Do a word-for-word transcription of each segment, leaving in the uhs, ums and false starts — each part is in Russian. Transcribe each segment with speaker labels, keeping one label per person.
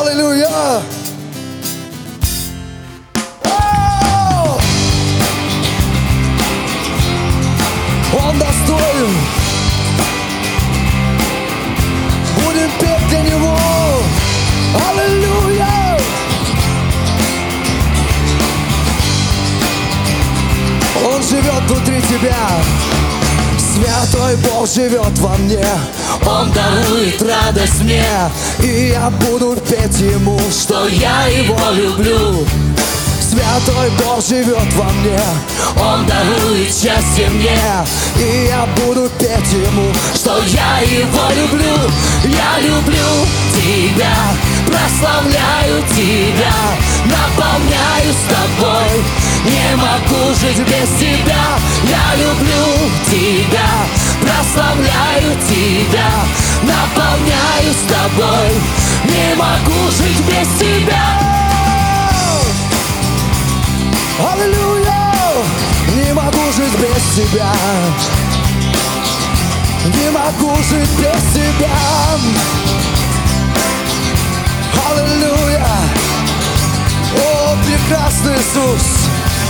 Speaker 1: Аллилуйя! Он достоин. Будем петь для Него. Аллилуйя! Он живет внутри тебя. Святой Бог живет во мне. Он дарует радость мне. И я буду петь Ему, что я Его люблю. Святой Бог живет во мне. Он дарует счастье мне. И я буду петь Ему, что я Его люблю. Я люблю Тебя, прославляю Тебя, наполняю с Тобой. Не могу жить без Тебя. Я люблю Тебя, прославляю Тебя, наполняю с Тобой. Не могу жить без Тебя. Аллилуйя! Не могу жить без Тебя. Не могу жить без Тебя. Аллилуйя! О, прекрасный Иисус!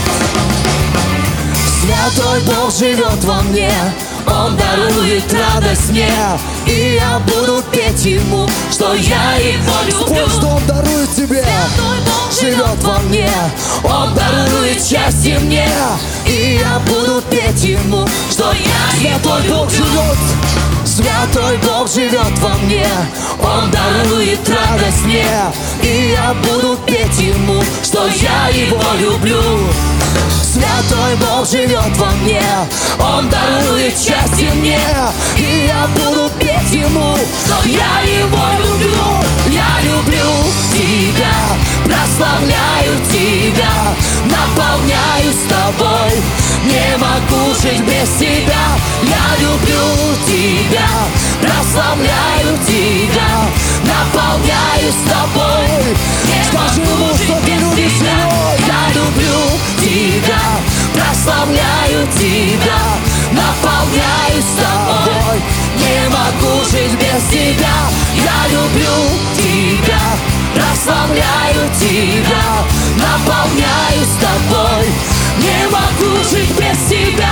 Speaker 1: Святой Бог живет во мне. Он дарует радость мне. И я буду петь Ему, что я Его люблю. Что Он дарует тебе. Святой Бог живет во мне. Он дарует счастье мне. И я буду петь Ему, что я Его люблю. Живет. Святой Бог живет во мне. Он дарует радость мне. И я буду петь Ему, что я Его люблю. Святой Бог живет во мне. Он дарует счастье мне. И я буду петь Ему, что я Его люблю. Я люблю Тебя, прославляю Тебя, наполняю с Тобой. Не могу жить без Тебя. Я люблю Тебя, прославляю Тебя, наполняю с Тобой. Скажи Ему, что ты любишь Его. Я люблю Тебя, прославляю Тебя, наполняю с Тобой. Не могу жить без Тебя. Я люблю Тебя, прославляю Тебя, наполняю с Тобой. Не могу жить без Тебя.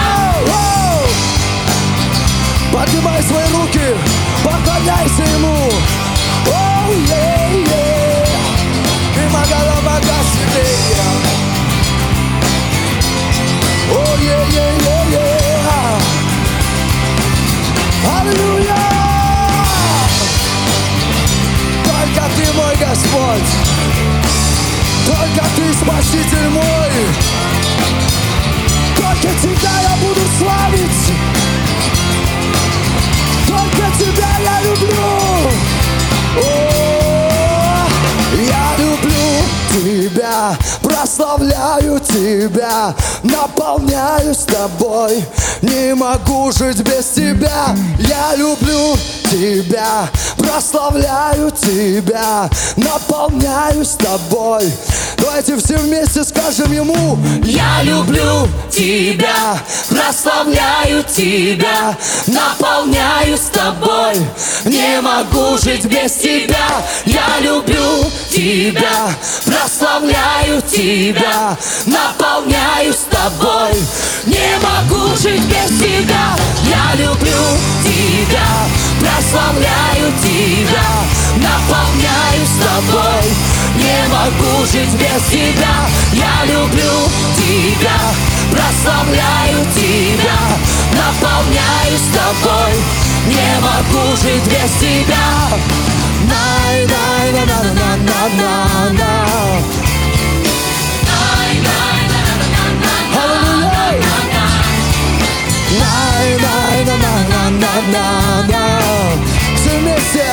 Speaker 1: Поднимай свои руки, поклоняйся Ему. Оу, е, е. И магала магасилея. О, е, е, е, е. Аллилуйя! Только Ты мой Господь. Только Ты Спаситель мой. Только Тебя я буду славить. Только Тебя я люблю. О, я люблю Тебя, прославляю Тебя, наполняю с Тобой. Не могу жить без Тебя. Я люблю Тебя, прославляю Тебя, наполняю с Тобой. Давайте все вместе скажем Ему. Я люблю Тебя, прославляю Тебя, наполняю с Тобой. Не могу жить без Тебя. Я люблю Тебя, прославляю Тебя, наполняю с Тобой. Не могу жить без Тебя. Я люблю Тебя, прославляю Тебя, наполняю с Тобой. Не могу жить без Тебя. Я люблю Тебя, прославляю Тебя, наполняю с Тобой. Не могу жить без Тебя. Най, най, на, на, на, на, на, на. Най, най, на, на, на, на, на, на. Все вместе.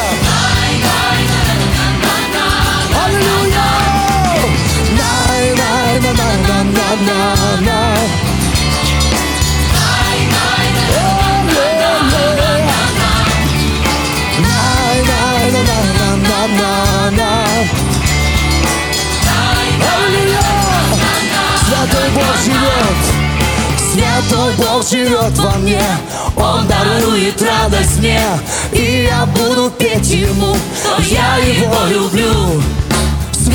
Speaker 1: Аллилуйя! Най, най, на, на, на, на, на, на. Най, най, на, на, на, на, на. Аллилуйя! Святой Бог живет. Святой Бог живет во мне. Он дарует радость мне. И я буду петь Ему, что я Его люблю.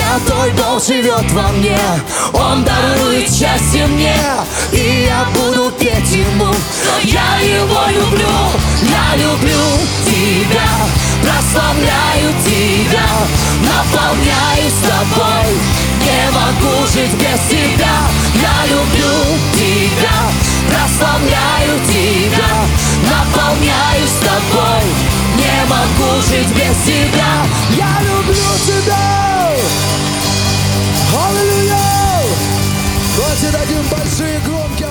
Speaker 1: Святой Бог живет во мне, Он дарует счастье мне, и я буду петь Ему, что я Его люблю. Я люблю Тебя, прославляю Тебя, наполняюсь Тобой, не могу жить без Тебя. Я люблю Тебя, прославляю Тебя, наполняюсь Тобой, не могу жить без Тебя. Я люблю Тебя. Аллилуйя! Давайте дадим большие громкие